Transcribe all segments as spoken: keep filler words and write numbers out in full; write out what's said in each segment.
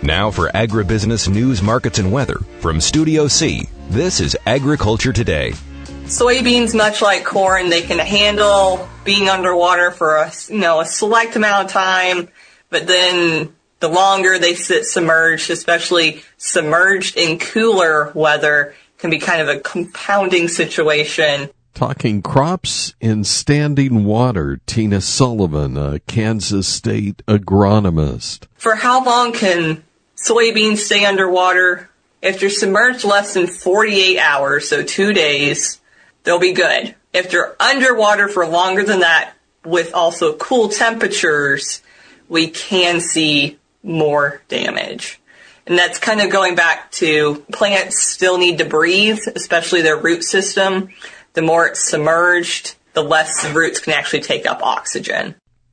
Now for agribusiness news, markets, and weather from Studio C, this is Agriculture Today. Soybeans, much like corn, they can handle being underwater for a, you know, a select amount of time, but then the longer they sit submerged, especially submerged in cooler weather, can be kind of a compounding situation. Talking crops in standing water, Tina Sullivan, a Kansas State agronomist. For how long can soybeans stay underwater? If they're submerged less than forty-eight hours, so two days, they'll be good. If they're underwater for longer than that, with also cool temperatures, we can see more damage. And that's kind of going back to plants still need to breathe, especially their root system. The more it's submerged, the less the roots can actually take up oxygen.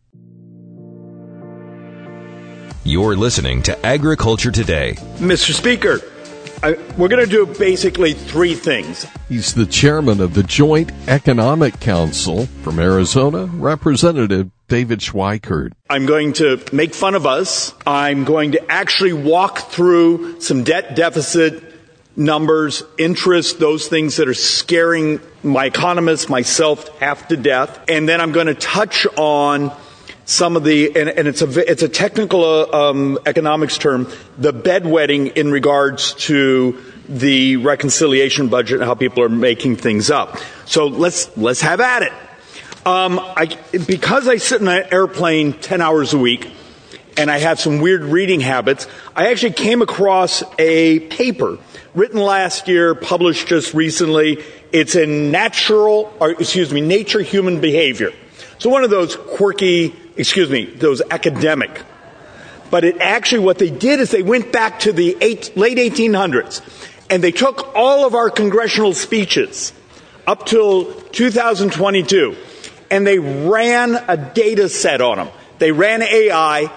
You're listening to Agriculture Today. Mister Speaker, I, we're going to do basically three things. He's the chairman of the Joint Economic Council from Arizona, Representative David Schweikert. I'm going to make fun of us. I'm going to actually walk through some debt deficit numbers, interest, those things that are scaring my economists, myself, half to death. And then I'm going to touch on some of the, and, and it's a it's a technical uh, um, economics term, the bedwetting in regards to the reconciliation budget and how people are making things up. So let's let's have at it. Um, I, because I sit in an airplane ten hours a week, and I have some weird reading habits, I actually came across a paper written last year, published just recently. It's in Natural, or excuse me, Nature Human Behavior. So one of those quirky, excuse me, those academic. But it actually, what they did is they went back to the eight, late eighteen hundreds, and they took all of our congressional speeches up till two thousand twenty-two, and they ran a data set on them. They ran A I,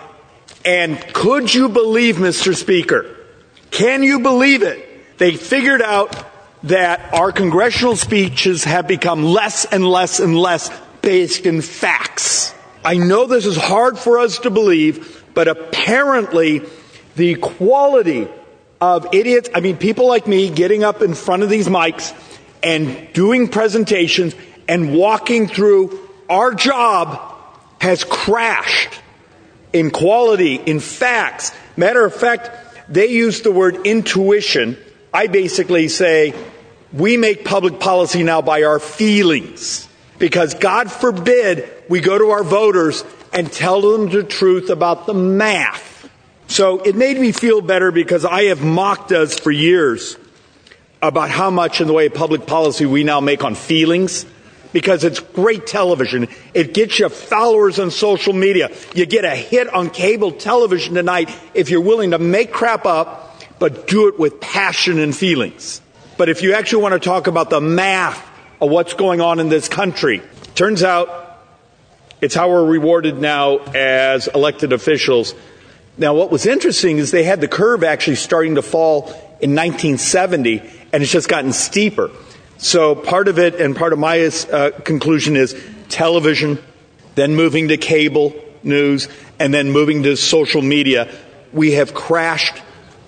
and could you believe, Mister Speaker, can you believe it? They figured out that our congressional speeches have become less and less and less based in facts. I know this is hard for us to believe, but apparently the quality of idiots, I mean, people like me getting up in front of these mics and doing presentations and walking through our job has crashed in quality, in facts. Matter of fact, they use the word intuition. I basically say we make public policy now by our feelings. Because God forbid we go to our voters and tell them the truth about the math. So it made me feel better because I have mocked us for years about how much in the way of public policy we now make on feelings. Because it's great television. It gets you followers on social media. You get a hit on cable television tonight if you're willing to make crap up, but do it with passion and feelings. But if you actually want to talk about the math of what's going on in this country, turns out it's how we're rewarded now as elected officials. Now, what was interesting is they had the curve actually starting to fall in nineteen seventy, and it's just gotten steeper. So part of it, and part of my uh, conclusion is television, then moving to cable news, and then moving to social media. We have crashed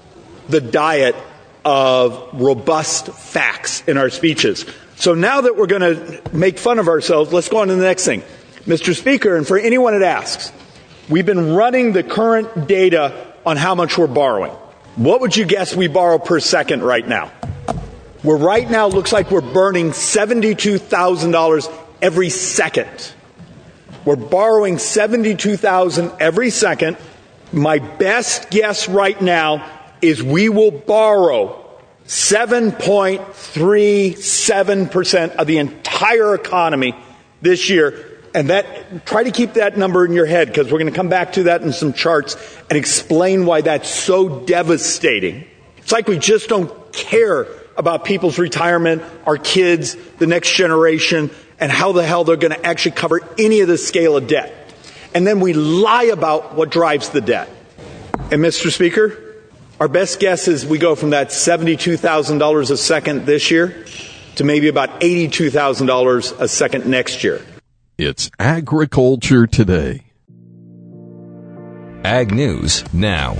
the diet of robust facts in our speeches. So now that we're going to make fun of ourselves, let's go on to the next thing. Mister Speaker, and for anyone that asks, we've been running the current data on how much we're borrowing. What would you guess we borrow per second right now? We're right now, looks like we're burning seventy-two thousand dollars every second. We're borrowing seventy-two thousand dollars every second. My best guess right now is we will borrow seven point three seven percent of the entire economy this year. And that, try to keep that number in your head, because we're going to come back to that in some charts and explain why that's so devastating. It's like we just don't care about people's retirement, our kids, the next generation, and how the hell they're going to actually cover any of the scale of debt. And then we lie about what drives the debt. And Mister Speaker, our best guess is we go from that seventy-two thousand dollars a second this year to maybe about eighty-two thousand dollars a second next year. It's Agriculture Today. Ag News Now.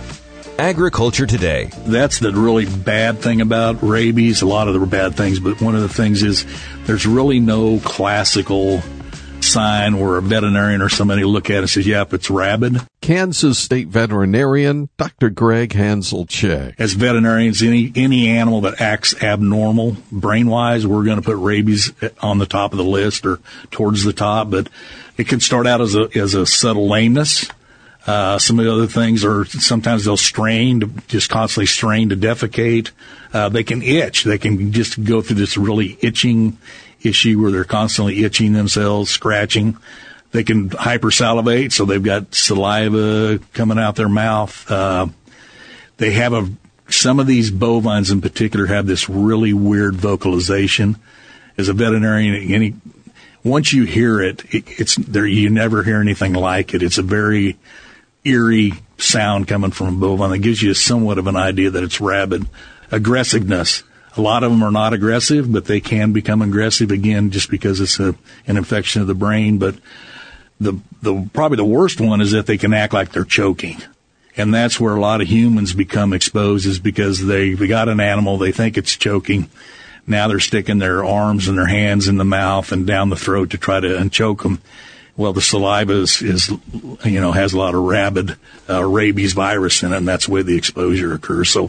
Agriculture Today. That's the really bad thing about rabies, a lot of the bad things, but one of the things is there's really no classical sign where a veterinarian or somebody will look at it and says, yep, it's rabid. Kansas State veterinarian Doctor Greg Hanselchek. As veterinarians, any any animal that acts abnormal brain-wise, we're going to put rabies on the top of the list or towards the top, but it can start out as a as a subtle lameness. Uh, some of the other things are sometimes they'll strain, to, just constantly strain to defecate. Uh, they can itch. They can just go through this really itching issue where they're constantly itching themselves, scratching. They can hypersalivate, so they've got saliva coming out their mouth. Uh, they have a, some of these bovines in particular have this really weird vocalization. As a veterinarian, any, once you hear it, it it's there, you never hear anything like it. It's a very eerie sound coming from a bovine that gives you somewhat of an idea that it's rabid. Aggressiveness. A lot of them are not aggressive, but they can become aggressive again just because it's a, an infection of the brain. But the, the, probably the worst one is that they can act like they're choking. And that's where a lot of humans become exposed, is because they, they got an animal, they think it's choking. Now they're sticking their arms and their hands in the mouth and down the throat to try to unchoke them. Well, the saliva is, is, you know, has a lot of rabid, uh, rabies virus in it, and that's where the exposure occurs. So,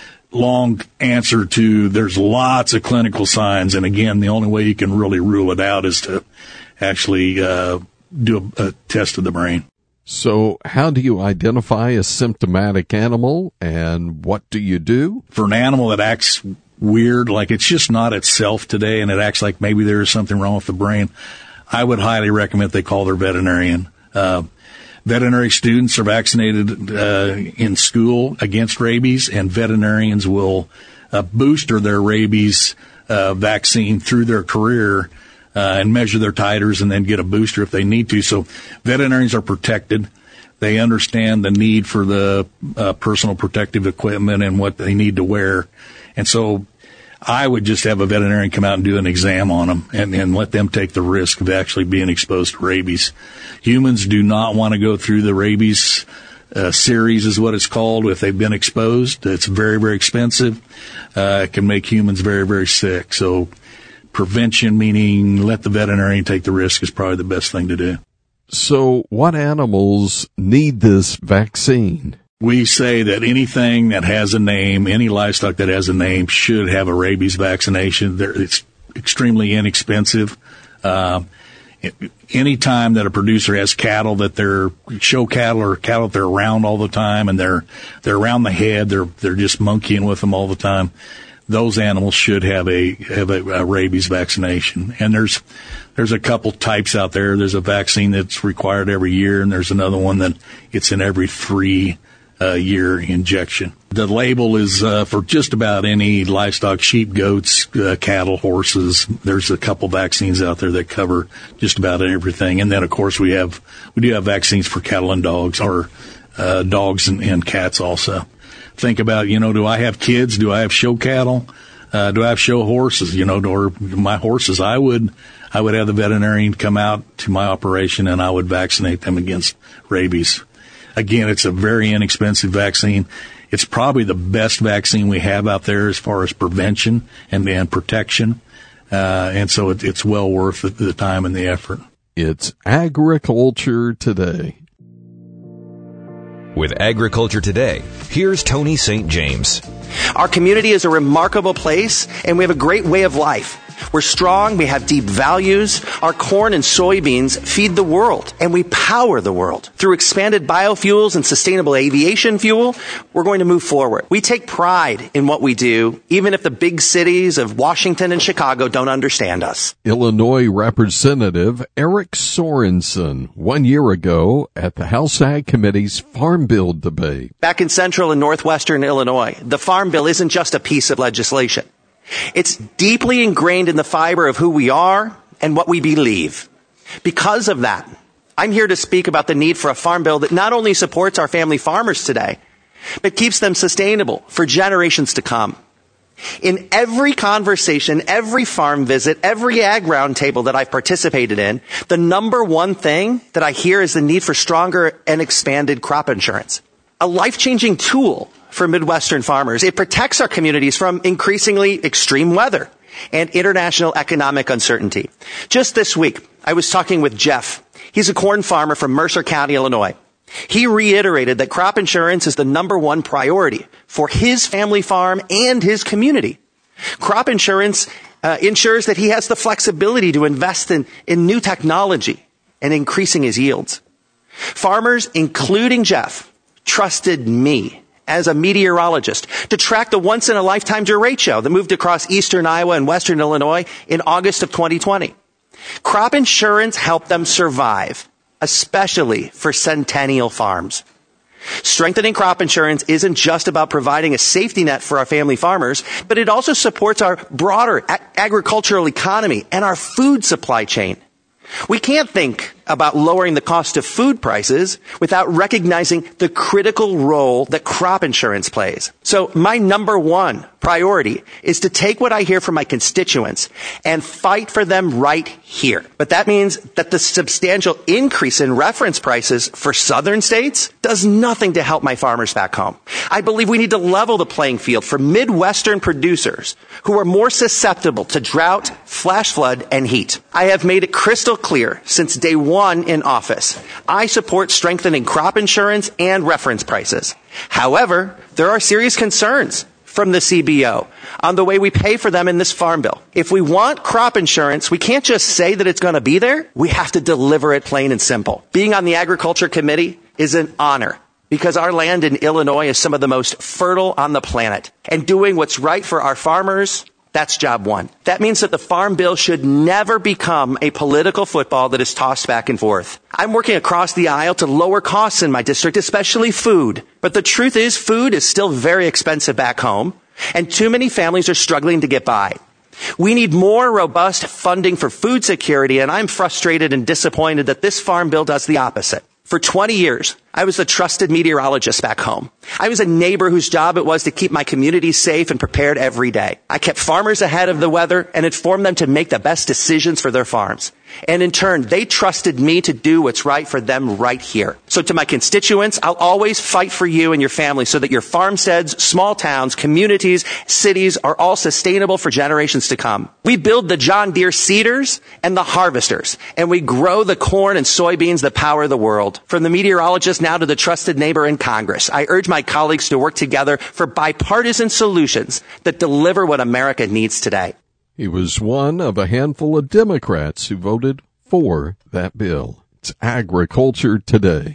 long answer to, there's lots of clinical signs, and again, the only way you can really rule it out is to actually, uh, do a, a test of the brain. So how do you identify a symptomatic animal, and what do you do? For an animal that acts weird, like it's just not itself today, and it acts like maybe there is something wrong with the brain, I would highly recommend they call their veterinarian. Uh, veterinary students are vaccinated uh, in school against rabies, and veterinarians will uh, booster their rabies uh, vaccine through their career uh, and measure their titers and then get a booster if they need to. So veterinarians are protected. They understand the need for the uh, personal protective equipment and what they need to wear. And so I would just have a veterinarian come out and do an exam on them and, and let them take the risk of actually being exposed to rabies. Humans do not want to go through the rabies uh, series, is what it's called, if they've been exposed. It's very, very expensive. Uh, it can make humans very, very sick. So prevention, meaning let the veterinarian take the risk, is probably the best thing to do. So what animals need this vaccine? We say that anything that has a name, any livestock that has a name, should have a rabies vaccination. It's extremely inexpensive. Uh, any time that a producer has cattle that they're show cattle or cattle that they're around all the time and they're they're around the head, they're they're just monkeying with them all the time, those animals should have a have a, a rabies vaccination. And there's there's a couple types out there. There's a vaccine that's required every year, and there's another one that it's in every three Uh, year injection. The label is uh, for just about any livestock, sheep, goats, uh, cattle, horses. There's a couple vaccines out there that cover just about everything. And then, of course, we have we do have vaccines for cattle and dogs, or uh, dogs and, and cats also. Think about, you know, do I have kids? Do I have show cattle? Uh, do I have show horses? You know, or my horses? I would I would have the veterinarian come out to my operation, and I would vaccinate them against rabies. Again, it's a very inexpensive vaccine. It's probably the best vaccine we have out there as far as prevention and, and protection. Uh, and so it, it's well worth the, the time and the effort. It's Agriculture Today. With Agriculture Today, here's Tony Saint James. Our community is a remarkable place, and we have a great way of life. We're strong, we have deep values. Our corn and soybeans feed the world, and we power the world. Through expanded biofuels and sustainable aviation fuel, we're going to move forward. We take pride in what we do, even if the big cities of Washington and Chicago don't understand us. Illinois Representative Eric Sorensen, one year ago at the House Ag Committee's Farm Bill debate. Back in central and northwestern Illinois, the Farm Bill isn't just a piece of legislation. It's deeply ingrained in the fiber of who we are and what we believe. Because of that, I'm here to speak about the need for a farm bill that not only supports our family farmers today, but keeps them sustainable for generations to come. In every conversation, every farm visit, every ag roundtable that I've participated in, the number one thing that I hear is the need for stronger and expanded crop insurance. a life-changing tool for Midwestern farmers. It protects our communities from increasingly extreme weather and international economic uncertainty. Just this week, I was talking with Jeff. He's a corn farmer from Mercer County, Illinois. He reiterated that crop insurance is the number one priority for his family farm and his community. Crop insurance uh, ensures that he has the flexibility to invest in, in new technology and increasing his yields. Farmers, including Jeff, trusted me as a meteorologist to track the once-in-a-lifetime derecho that moved across eastern Iowa and western Illinois in August of twenty twenty. Crop insurance helped them survive, especially for centennial farms. Strengthening crop insurance isn't just about providing a safety net for our family farmers, but it also supports our broader ag- agricultural economy and our food supply chain. We can't think about lowering the cost of food prices without recognizing the critical role that crop insurance plays. So my number one priority is to take what I hear from my constituents and fight for them right here. But that means that the substantial increase in reference prices for southern states does nothing to help my farmers back home. I believe we need to level the playing field for Midwestern producers who are more susceptible to drought, flash flood, and heat. I have made it crystal clear since day one in office. I support strengthening crop insurance and reference prices. However, there are serious concerns from the C B O on the way we pay for them in this farm bill. If we want crop insurance, we can't just say that it's going to be there. We have to deliver it plain and simple. Being on the Agriculture Committee is an honor because our land in Illinois is some of the most fertile on the planet. And doing what's right for our farmers, that's job one. That means that the farm bill should never become a political football that is tossed back and forth. I'm working across the aisle to lower costs in my district, especially food. But the truth is, food is still very expensive back home, and too many families are struggling to get by. We need more robust funding for food security, and I'm frustrated and disappointed that this farm bill does the opposite. For twenty years, I was a trusted meteorologist back home. I was a neighbor whose job it was to keep my community safe and prepared every day. I kept farmers ahead of the weather and informed them to make the best decisions for their farms. And in turn, they trusted me to do what's right for them right here. So to my constituents, I'll always fight for you and your family so that your farmsteads, small towns, communities, cities are all sustainable for generations to come. We build the John Deere seeders and the harvesters, and we grow the corn and soybeans that power the world. From the meteorologist now to the trusted neighbor in Congress, I urge my colleagues to work together for bipartisan solutions that deliver what America needs today. He was one of a handful of Democrats who voted for that bill. It's Agriculture Today.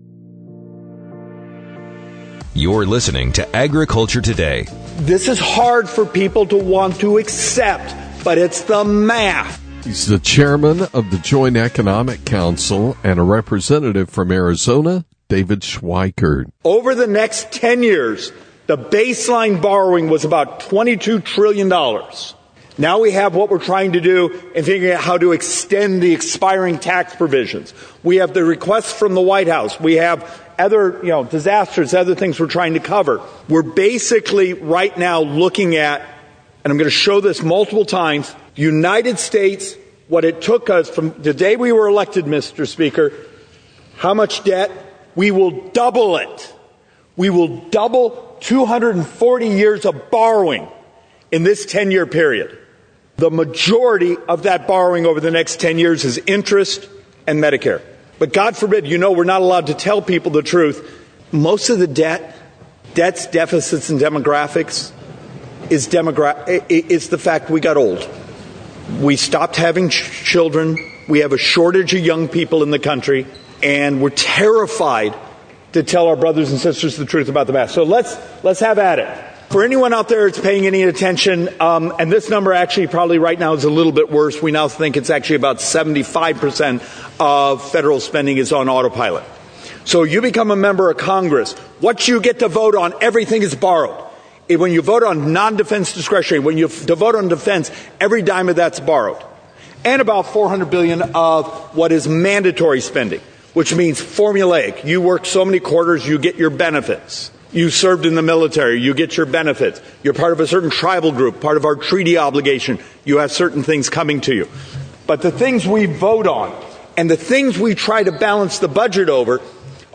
You're listening to Agriculture Today. This is hard for people to want to accept, but it's the math. He's the chairman of the Joint Economic Council and a representative from Arizona, David Schweikert. Over the next ten years, the baseline borrowing was about twenty-two trillion dollars. Now we have what we're trying to do in figuring out how to extend the expiring tax provisions. We have the requests from the White House. We have other, you know, disasters, other things we're trying to cover. We're basically right now looking at, and I'm going to show this multiple times, United States, what it took us from the day we were elected, Mister Speaker, how much debt? We will double it. We will double two hundred forty years of borrowing in this ten-year period. The majority of that borrowing over the next ten years is interest and Medicare. But God forbid, you know, we're not allowed to tell people the truth. Most of the debt, debts, deficits, and demographics is demogra- is the fact we got old. We stopped having ch- children. We have a shortage of young people in the country, and we're terrified to tell our brothers and sisters the truth about the math. So let's let's have at it. For anyone out there that's paying any attention, um, and this number actually probably right now is a little bit worse. We now think it's actually about seventy-five percent of federal spending is on autopilot. So you become a member of Congress. What you get to vote on, everything is borrowed. When you vote on non-defense discretionary, when you f- vote on defense, every dime of that's borrowed. And about four hundred billion dollars of what is mandatory spending, which means formulaic. You work so many quarters, you get your benefits. You served in the military, you get your benefits. You're part of a certain tribal group, part of our treaty obligation. You have certain things coming to you. But the things we vote on and the things we try to balance the budget over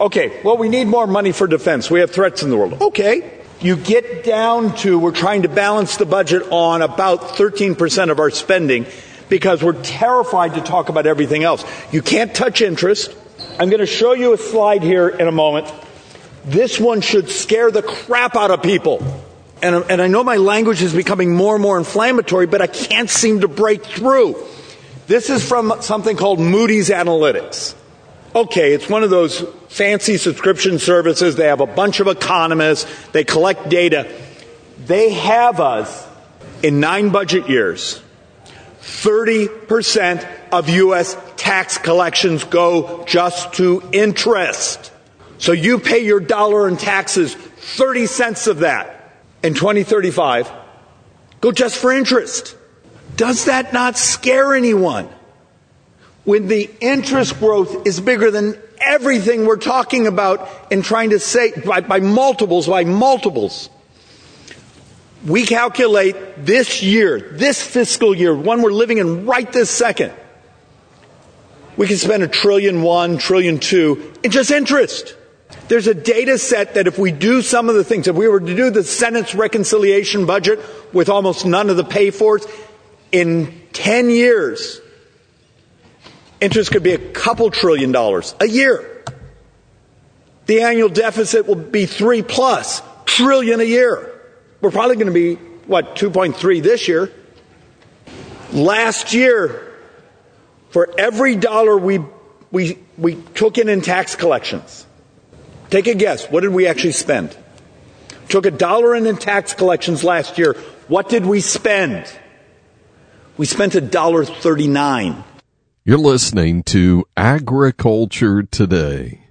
Okay, well, we need more money for defense. We have threats in the world. Okay. You get down to, we're trying to balance the budget on about thirteen percent of our spending because we're terrified to talk about everything else. You can't touch interest. I'm going to show you a slide here in a moment. This one should scare the crap out of people. And, and I know my language is becoming more and more inflammatory, but I can't seem to break through. This is from something called Moody's Analytics. Okay, it's one of those fancy subscription services. They have a bunch of economists. They collect data. They have us in nine budget years. thirty percent of U S tax collections go just to interest. So you pay your dollar in taxes, thirty cents of that in twenty thirty-five go just for interest. Does that not scare anyone? When the interest growth is bigger than everything we're talking about and trying to say by, by multiples, by multiples. We calculate this year, this fiscal year, one we're living in right this second, we can spend a trillion one, trillion two in just interest. There's a data set that if we do some of the things, if we were to do the Senate's reconciliation budget with almost none of the pay-fors, in ten years, interest could be a couple trillion dollars a year. The annual deficit will be three plus trillion a year. We're probably going to be, what, two point three this year. Last year, for every dollar we, we, we took in in tax collections, take a guess, what did we actually spend? Took a dollar in in tax collections last year. What did we spend? We spent a dollar thirty-nine. You're listening to Agriculture Today.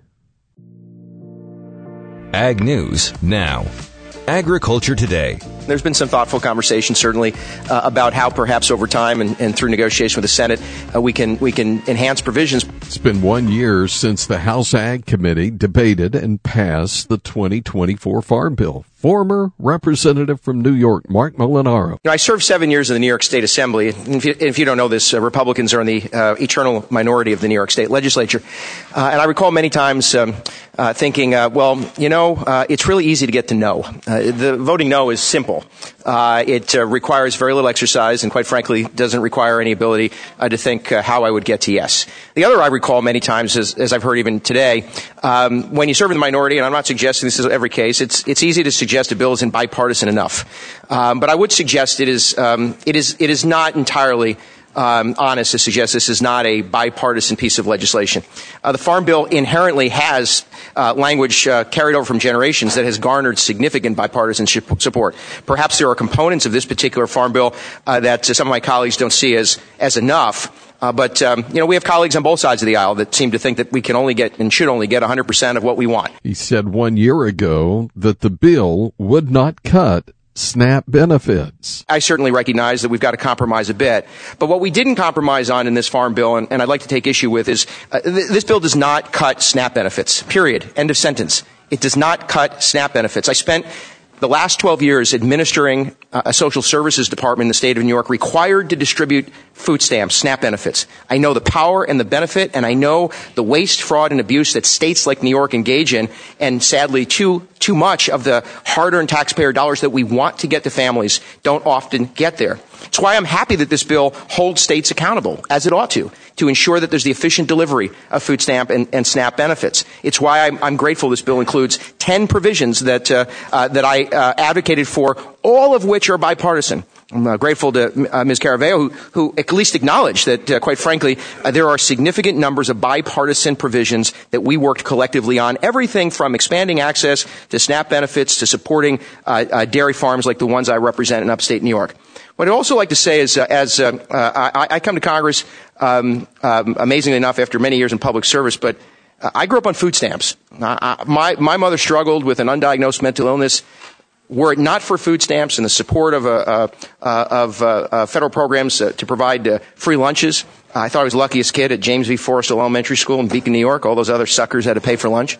Ag News Now. Agriculture Today. There's been some thoughtful conversation, certainly, uh, about how perhaps over time and, and through negotiation with the Senate, uh, we can we can enhance provisions. It's been one year since the House Ag Committee debated and passed the twenty twenty-four Farm Bill. Former Representative from New York, Mark Molinaro. You know, I served seven years in the New York State Assembly. If you, if you don't know this, uh, Republicans are in the uh, eternal minority of the New York State Legislature. Uh, and I recall many times um, uh, thinking, uh, well, you know, uh, it's really easy to get to no. Uh, the voting no is simple. Uh, it uh, requires very little exercise and, quite frankly, doesn't require any ability uh, to think uh, how I would get to yes. The other I recall many times, as, as I've heard even today, um, when you serve in the minority, and I'm not suggesting this is every case, it's it's easy to suggest a bill isn't bipartisan enough. Um, but I would suggest it is um, it is it is not entirely Um, honest to suggest this is not a bipartisan piece of legislation. Uh, the Farm Bill inherently has uh, language uh, carried over from generations that has garnered significant bipartisan support. Perhaps there are components of this particular Farm Bill uh, that uh, some of my colleagues don't see as as enough. Uh, but, um, you know, we have colleagues on both sides of the aisle that seem to think that we can only get and should only get one hundred percent of what we want. He said one year ago that the bill would not cut SNAP benefits. I certainly recognize that we've got to compromise a bit. But what we didn't compromise on in this Farm Bill, and, and I'd like to take issue with, is uh, th- this bill does not cut SNAP benefits, period. End of sentence. It does not cut SNAP benefits. I spent the last twelve years administering uh, a social services department in the state of New York required to distribute food stamps, SNAP benefits. I know the power and the benefit, and I know the waste, fraud, and abuse that states like New York engage in, and sadly, too too much of the hard-earned taxpayer dollars that we want to get to families don't often get there. It's why I'm happy that this bill holds states accountable, as it ought to, to ensure that there's the efficient delivery of food stamp and, and SNAP benefits. It's why I'm, I'm grateful this bill includes ten provisions that uh, uh, that I uh, advocated for, all of which are bipartisan. I'm uh, grateful to uh, Miz Caraveo, who, who at least acknowledged that, uh, quite frankly, uh, there are significant numbers of bipartisan provisions that we worked collectively on, everything from expanding access to SNAP benefits to supporting uh, uh, dairy farms like the ones I represent in upstate New York. What I'd also like to say is, uh, as uh, uh, I, I come to Congress, um, um, amazingly enough, after many years in public service, but uh, I grew up on food stamps. Uh, I, my, my mother struggled with an undiagnosed mental illness. Were it not for food stamps and the support of, uh, uh, uh, of uh, uh, federal programs uh, to provide uh, free lunches, I thought I was the luckiest kid at James V. Forrestal Elementary School in Beacon, New York. All those other suckers had to pay for lunch.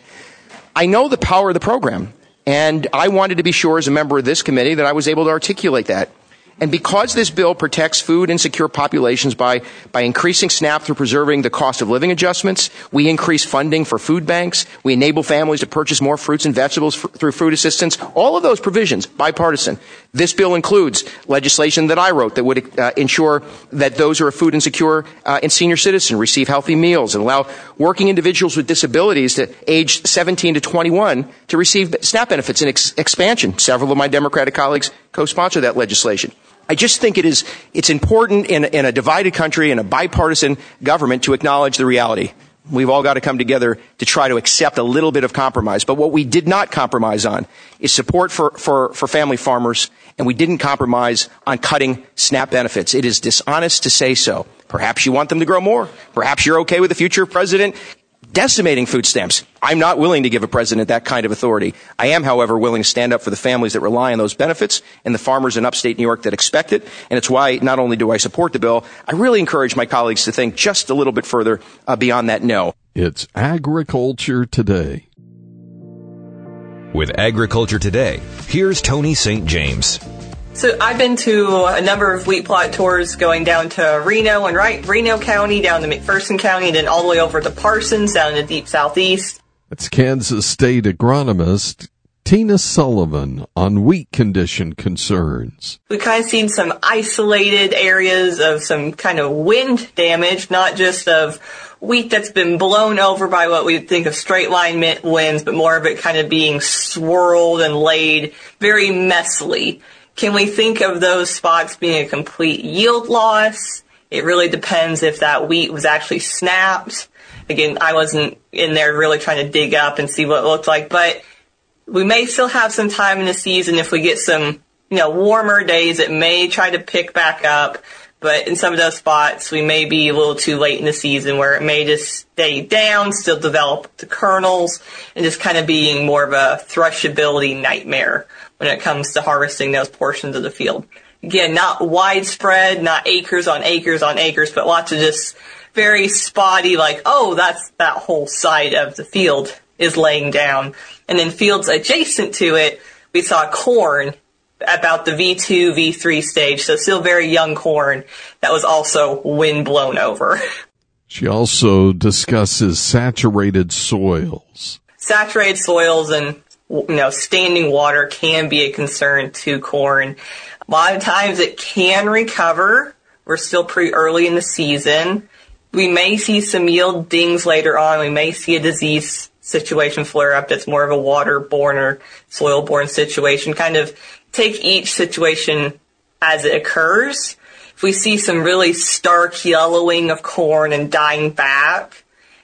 I know the power of the program, and I wanted to be sure as a member of this committee that I was able to articulate that. And because this bill protects food insecure populations by, by increasing SNAP through preserving the cost of living adjustments, we increase funding for food banks, we enable families to purchase more fruits and vegetables f- through food assistance, all of those provisions, bipartisan. This bill includes legislation that I wrote that would uh, ensure that those who are food insecure uh, and senior citizens receive healthy meals and allow working individuals with disabilities to age seventeen to twenty-one to receive SNAP benefits in ex- expansion. Several of my Democratic colleagues co-sponsor that legislation. I just think it is, it's important in, in a divided country, in a bipartisan government, to acknowledge the reality. We've all got to come together to try to accept a little bit of compromise. But what we did not compromise on is support for, for, for family farmers, and we didn't compromise on cutting SNAP benefits. It is dishonest to say so. Perhaps you want them to grow more. Perhaps you're okay with the future president decimating food stamps. I'm not willing to give a president that kind of authority. I am, however, willing to stand up for the families that rely on those benefits and the farmers in upstate New York that expect it. And it's why not only do I support the bill, I really encourage my colleagues to think just a little bit further uh, beyond that no. It's Agriculture Today. With Agriculture Today, here's Tony Saint James. So I've been to a number of wheat plot tours going down to Reno and right Reno County, down to McPherson County, and then all the way over to Parsons, down in the deep southeast. That's Kansas State agronomist Tina Sullivan on wheat condition concerns. We kind of seen some isolated areas of some kind of wind damage, not just of wheat that's been blown over by what we would think of straight line winds, but more of it kind of being swirled and laid very messily. Can we think of those spots being a complete yield loss? It really depends if that wheat was actually snapped. Again, I wasn't in there really trying to dig up and see what it looked like, but we may still have some time in the season. If we get some, you know, warmer days, it may try to pick back up. But in some of those spots, we may be a little too late in the season where it may just stay down, still develop the kernels, and just kind of being more of a thrushability nightmare when it comes to harvesting those portions of the field. Again, not widespread, not acres on acres on acres, but lots of just very spotty, like, oh, that's that whole side of the field is laying down. And then fields adjacent to it, we saw corn about the V two, V three stage, so still very young corn that was also wind blown over. She also discusses saturated soils. Saturated soils and, you know, standing water can be a concern to corn. A lot of times it can recover. We're still pretty early in the season. We may see some yield dings later on. We may see a disease situation flare up that's more of a waterborne or soil-borne situation. Kind of take each situation as it occurs. If we see some really stark yellowing of corn and dying back,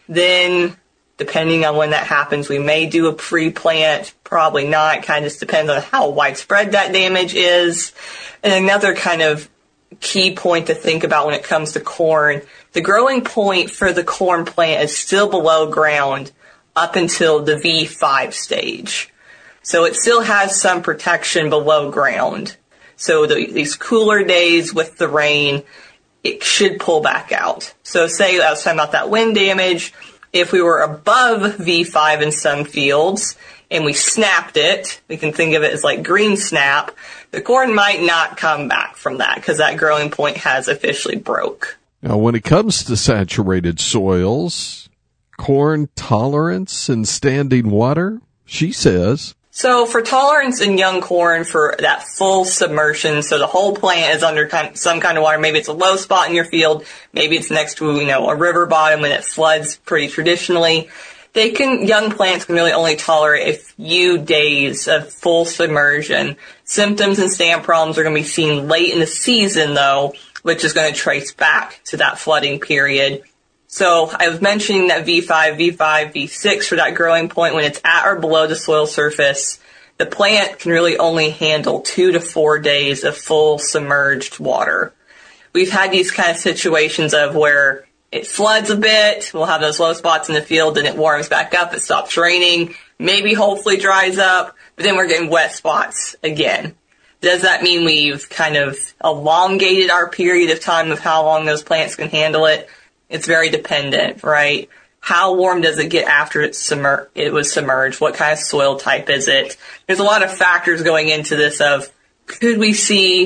then depending on when that happens, we may do a pre-plant, probably not. Kind of just depends on how widespread that damage is. And another kind of key point to think about when it comes to corn, the growing point for the corn plant is still below ground up until the V five stage. So it still has some protection below ground. So the, these cooler days with the rain, it should pull back out. So say I was talking about that wind damage. If we were above V five in some fields and we snapped it, we can think of it as like green snap, the corn might not come back from that because that growing point has officially broke. Now, when it comes to saturated soils, corn tolerance and standing water, she says. So for tolerance in young corn for that full submersion, so the whole plant is under kind, some kind of water. Maybe it's a low spot in your field. Maybe it's next to, you know, a river bottom and it floods pretty traditionally. They can, young plants can really only tolerate a few days of full submersion. Symptoms and stand problems are going to be seen late in the season though, which is going to trace back to that flooding period. So I was mentioning that V five, V five, V six for that growing point when it's at or below the soil surface. The plant can really only handle two to four days of full submerged water. We've had these kind of situations of where it floods a bit, we'll have those low spots in the field, and it warms back up, it stops raining, maybe hopefully dries up, but then we're getting wet spots again. Does that mean we've kind of elongated our period of time of how long those plants can handle it? It's very dependent, right? How warm does it get after it's submer- it was submerged? What kind of soil type is it? There's a lot of factors going into this of, could we see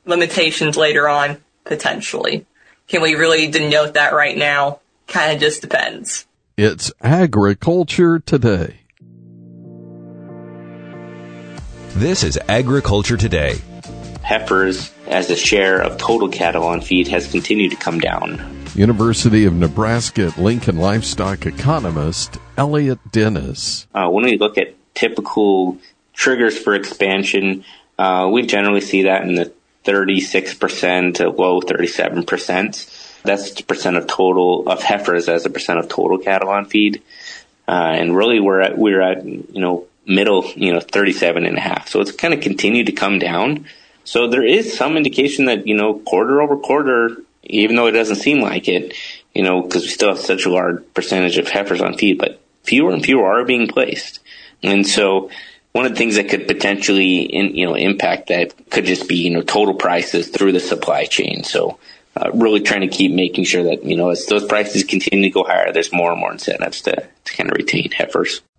limitations later on, potentially. Can we really denote that right now? Kind of just depends. It's Agriculture Today. This is Agriculture Today. Heifers as a share of total cattle on feed has continued to come down. University of Nebraska at Lincoln livestock economist Elliot Dennis. Uh, when we look at typical triggers for expansion, uh, we generally see that in the thirty-six percent to low thirty-seven percent. That's the percent of total of heifers as a percent of total cattle on feed. Uh, and really we're at, we're at, you know, middle, you know, thirty-seven and a half. So it's kind of continued to come down. So there is some indication that, you know, quarter over quarter, even though it doesn't seem like it, you know, because we still have such a large percentage of heifers on feed, but fewer and fewer are being placed. And so one of the things that could potentially, in, you know, impact that could just be, you know, total prices through the supply chain. So uh, really trying to keep making sure that, you know, as those prices continue to go higher, there's more and more incentives to, to kind of retain heifers.